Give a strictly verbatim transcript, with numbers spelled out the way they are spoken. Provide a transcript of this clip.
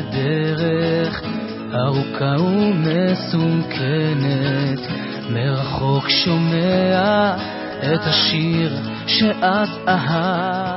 בדרך ארוכה ומסוכנת, מרחוק שומע את השיר שאת אהבת.